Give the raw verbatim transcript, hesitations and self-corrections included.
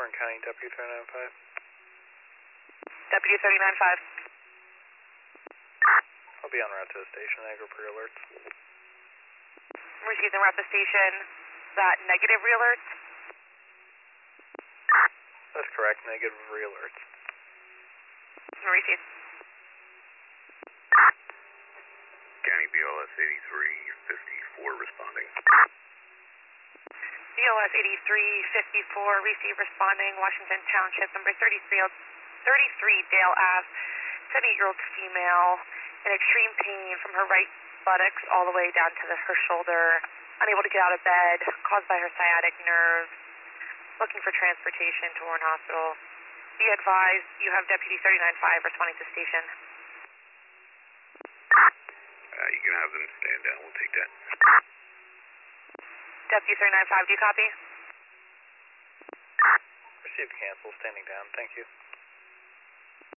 Warren County, Deputy three nine five. Deputy three nine five. I'll be en route to the station. I go pre-alerts. Received en route to the station. Is that negative re-alerts? That's correct. Negative re-alerts. Received. County B L S eighty-three fifty-four responding. B L S eighty-three fifty-four, receive responding, Washington Township, number thirty-three, thirty-three Dale Ave, seventy-eight-year-old female, in extreme pain from her right buttocks all the way down to the, her shoulder, unable to get out of bed, caused by her sciatic nerve, looking for transportation to Warren Hospital. Be advised, you have Deputy three nine five responding to station. Uh, you can have them stand down. We'll take that. Deputy three nine five, do you copy? Received cancel, standing down. Thank you.